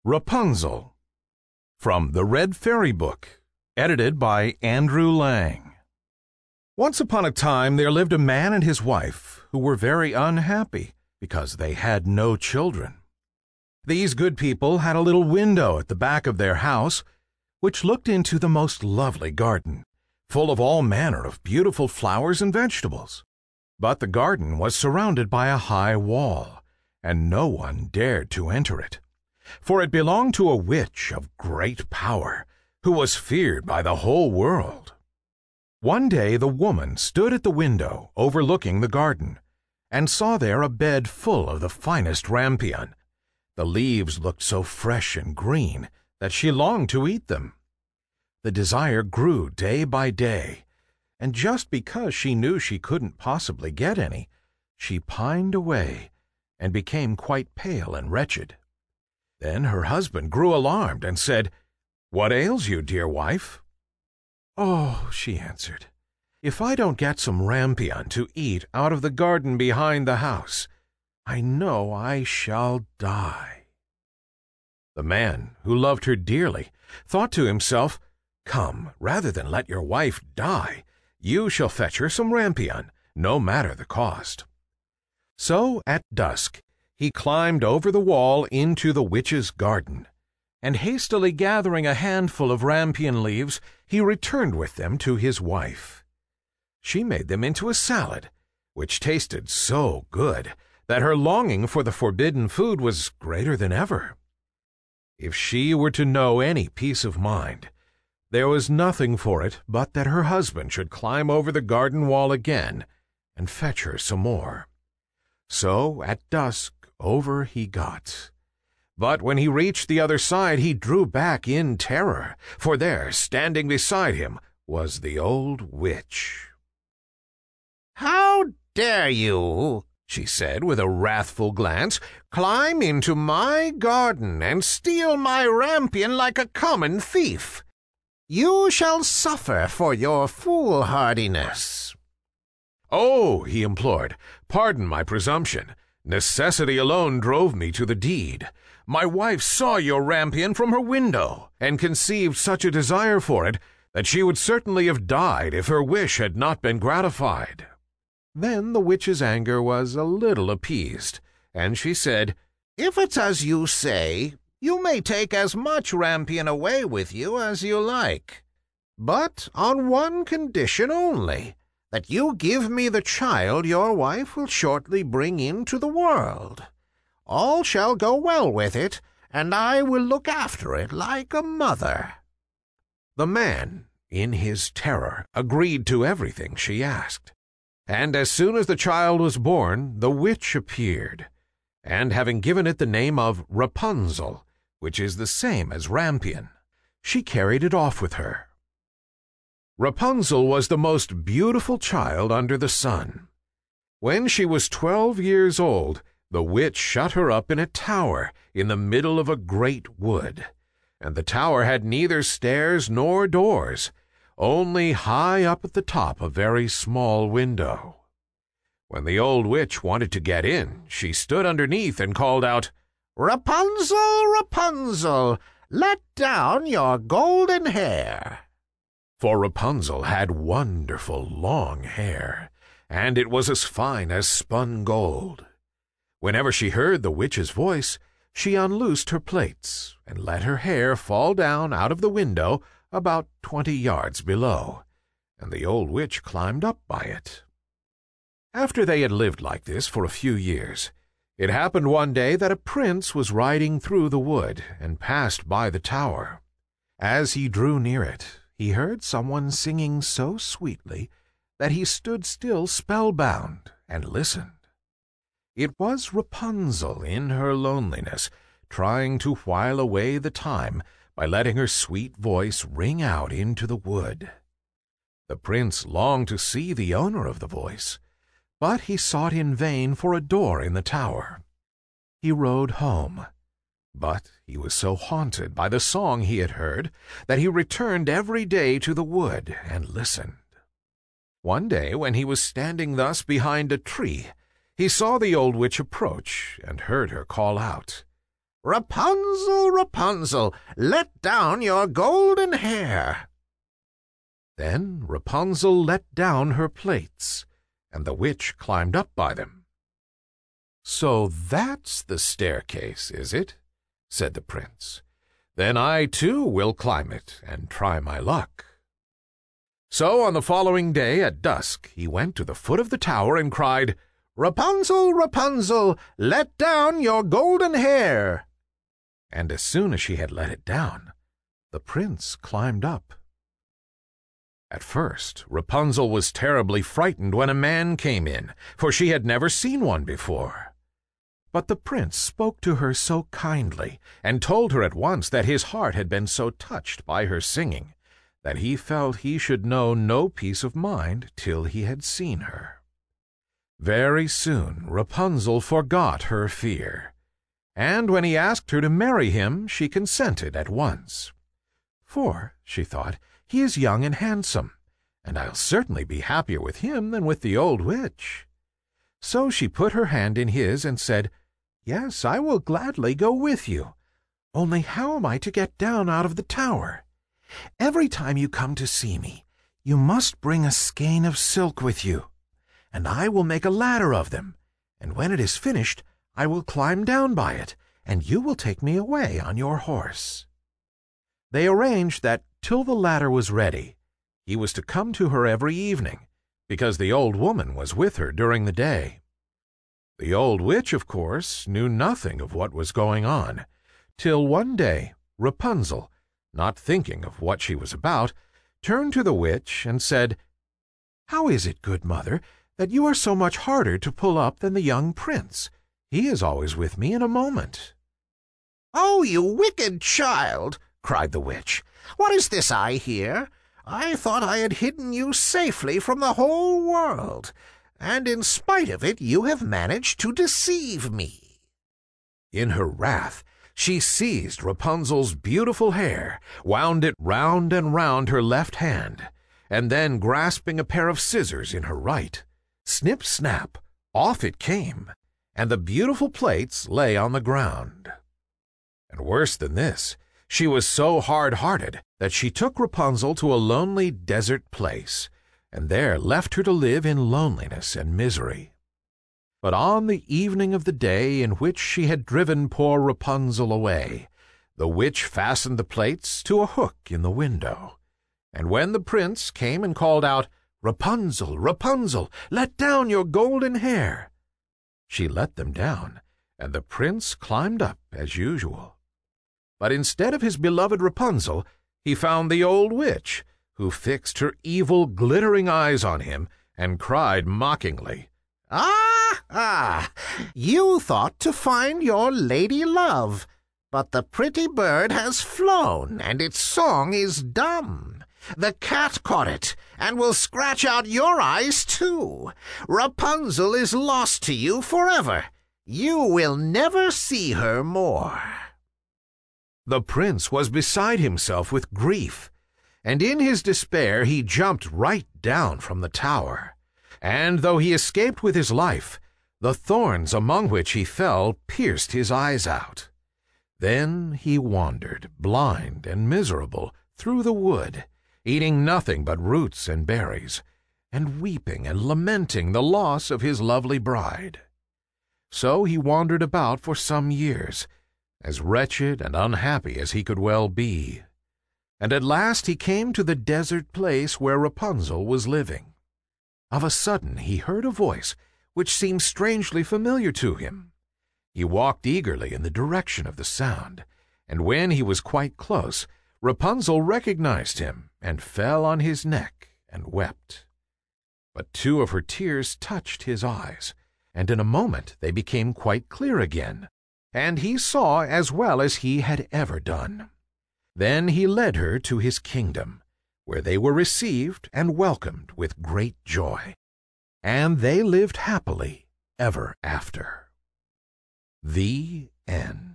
Rapunzel, from The Red Fairy Book, edited by Andrew Lang. Once upon a time there lived a man and his wife who were very unhappy because they had no children. These good people had a little window at the back of their house which looked into the most lovely garden, full of all manner of beautiful flowers and vegetables. But the garden was surrounded by a high wall, and no one dared to enter it, for it belonged to a witch of great power, who was feared by the whole world. One day the woman stood at the window overlooking the garden, and saw there a bed full of the finest rampion. The leaves looked so fresh and green that she longed to eat them. The desire grew day by day, and just because she knew she couldn't possibly get any, she pined away and became quite pale and wretched. Then her husband grew alarmed and said, "What ails you, dear wife?" "Oh," she answered, "if I don't get some rampion to eat out of the garden behind the house, I know I shall die." The man, who loved her dearly, thought to himself, "Come, rather than let your wife die, you shall fetch her some rampion, no matter the cost." So at dusk he climbed over the wall into the witch's garden, and hastily gathering a handful of rampion leaves, he returned with them to his wife. She made them into a salad, which tasted so good that her longing for the forbidden food was greater than ever. If she were to know any peace of mind, there was nothing for it but that her husband should climb over the garden wall again and fetch her some more. So at dusk over he got. But when he reached the other side, he drew back in terror, for there, standing beside him, was the old witch. "How dare you," she said with a wrathful glance, "climb into my garden and steal my rampion like a common thief? You shall suffer for your foolhardiness." "Oh," he implored, "pardon my presumption. Necessity alone drove me to the deed. My wife saw your rampion from her window, and conceived such a desire for it that she would certainly have died if her wish had not been gratified." Then the witch's anger was a little appeased, and she said, "If it's as you say, you may take as much rampion away with you as you like, but on one condition only, that you give me the child your wife will shortly bring into the world. All shall go well with it, and I will look after it like a mother." The man, in his terror, agreed to everything she asked. And as soon as the child was born, the witch appeared, and having given it the name of Rapunzel, which is the same as rampion, she carried it off with her. Rapunzel was the most beautiful child under the sun. When she was 12 years old, the witch shut her up in a tower in the middle of a great wood, and the tower had neither stairs nor doors, only high up at the top a very small window. When the old witch wanted to get in, she stood underneath and called out, "Rapunzel, Rapunzel, let down your golden hair." For Rapunzel had wonderful long hair, and it was as fine as spun gold. Whenever she heard the witch's voice, she unloosed her plaits and let her hair fall down out of the window about 20 yards below, and the old witch climbed up by it. After they had lived like this for a few years, it happened one day that a prince was riding through the wood and passed by the tower. As he drew near it, he heard someone singing so sweetly that he stood still spellbound and listened. It was Rapunzel in her loneliness, trying to while away the time by letting her sweet voice ring out into the wood. The prince longed to see the owner of the voice, but he sought in vain for a door in the tower. He rode home, but he was so haunted by the song he had heard that he returned every day to the wood and listened. One day, when he was standing thus behind a tree, he saw the old witch approach and heard her call out, "Rapunzel, Rapunzel, let down your golden hair." Then Rapunzel let down her plaits, and the witch climbed up by them. "So that's the staircase, is it?" said the prince. "Then I too will climb it and try my luck." So on the following day at dusk he went to the foot of the tower and cried, "Rapunzel, Rapunzel, let down your golden hair." And as soon as she had let it down, the prince climbed up. At first Rapunzel was terribly frightened when a man came in, for she had never seen one before. But the prince spoke to her so kindly, and told her at once that his heart had been so touched by her singing, that he felt he should know no peace of mind till he had seen her. Very soon Rapunzel forgot her fear, and when he asked her to marry him, she consented at once. "For," she thought, "he is young and handsome, and I'll certainly be happier with him than with the old witch." So she put her hand in his and said, "Yes, I will gladly go with you. Only how am I to get down out of the tower? Every time you come to see me, you must bring a skein of silk with you, and I will make a ladder of them, and when it is finished, I will climb down by it, and you will take me away on your horse." They arranged that till the ladder was ready, he was to come to her every evening, because the old woman was with her during the day. The old witch, of course, knew nothing of what was going on, till one day Rapunzel, not thinking of what she was about, turned to the witch and said, "How is it, good mother, that you are so much harder to pull up than the young prince? He is always with me in a moment." "Oh, you wicked child!" cried the witch. "What is this I hear? I thought I had hidden you safely from the whole world, and in spite of it you have managed to deceive me." In her wrath, she seized Rapunzel's beautiful hair, wound it round and round her left hand, and then, grasping a pair of scissors in her right, snip, snap, off it came, and the beautiful plaits lay on the ground. And worse than this, she was so hard-hearted that she took Rapunzel to a lonely desert place, and there left her to live in loneliness and misery. But on the evening of the day in which she had driven poor Rapunzel away, the witch fastened the plaits to a hook in the window, and when the prince came and called out, "Rapunzel, Rapunzel, let down your golden hair," she let them down, and the prince climbed up as usual. But instead of his beloved Rapunzel, he found the old witch, who fixed her evil, glittering eyes on him and cried mockingly, Ah! You thought to find your lady love, but the pretty bird has flown, and its song is dumb. The cat caught it, and will scratch out your eyes too. Rapunzel is lost to you forever. You will never see her more." The prince was beside himself with grief, and in his despair he jumped right down from the tower, and though he escaped with his life, the thorns among which he fell pierced his eyes out. Then he wandered, blind and miserable, through the wood, eating nothing but roots and berries, and weeping and lamenting the loss of his lovely bride. So he wandered about for some years, as wretched and unhappy as he could well be, and at last he came to the desert place where Rapunzel was living. Of a sudden he heard a voice which seemed strangely familiar to him. He walked eagerly in the direction of the sound, and when he was quite close, Rapunzel recognized him and fell on his neck and wept. But two of her tears touched his eyes, and in a moment they became quite clear again, and he saw as well as he had ever done. Then he led her to his kingdom, where they were received and welcomed with great joy, and they lived happily ever after. The End.